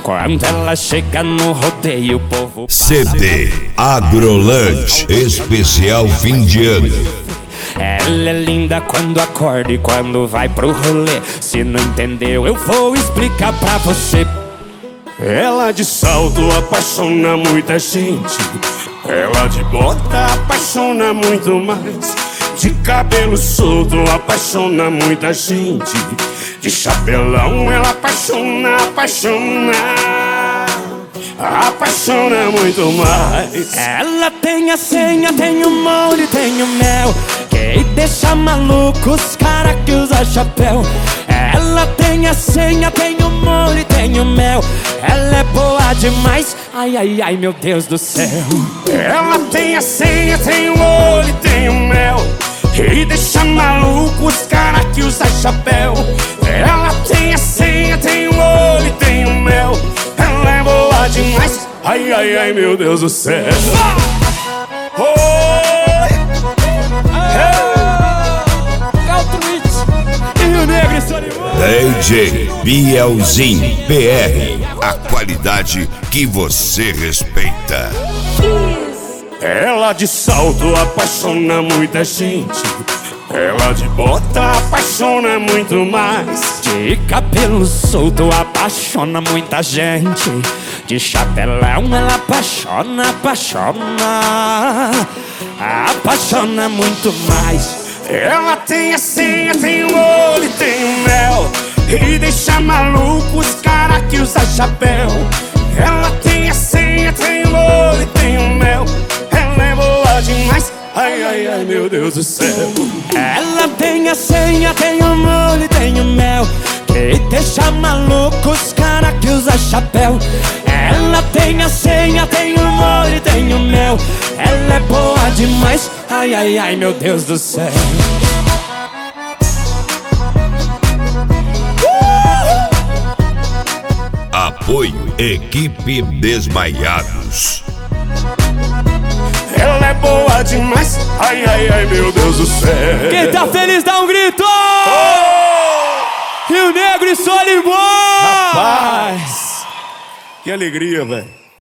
Quando ela chega no rodeio, o povo CD Agrolunch especial fim de ano. Ela é linda quando acorda e quando vai pro rolê. Se não entendeu, eu vou explicar pra você. Ela de salto apaixona muita gente. Ela de bota apaixona muito mais. De cabelo solto apaixona muita gente. De chapelão ela apaixona muito mais. Ela tem a senha, tem o molho, tem o mel, que deixa maluco os cara que usa chapéu. Ela tem a senha, tem o molho, tem o mel. Ela é boa demais, ai, ai, ai, meu Deus do céu. Ela tem a senha, tem o molho, tem o mel, e deixa maluco os cara que usa chapéu. Ela tem a senha, tem o molho, tem o mel. Ela é boa demais, ai, ai, ai, meu Deus do céu. E o Negro e Solimões. DJ Bielzinho PR, a qualidade que você respeita. Ela de salto apaixona muita gente. Ela de bota apaixona muito mais. De cabelo solto apaixona muita gente. De chapelão ela apaixona muito mais. Ela tem a senha, tem o olho, tem o mel, e deixa maluco os cara que usa chapéu. Ela tem a senha, tem o olho, tem o mel. Ela é boa demais, ai, ai, ai, meu Deus do céu. Ela tem a senha, tem o molho, tem o mel, que deixa maluco os cara que usa chapéu. Ela tem a senha, tem o molho, tem o mel. Ela é boa demais, ai, ai, ai, meu Deus do céu. Apoio Equipe Desmaiados. Ela é boa demais, ai, ai, ai, meu Deus do céu. Quem tá feliz dá um grito! Rio Negro e Solimões! Rapaz, que alegria, velho.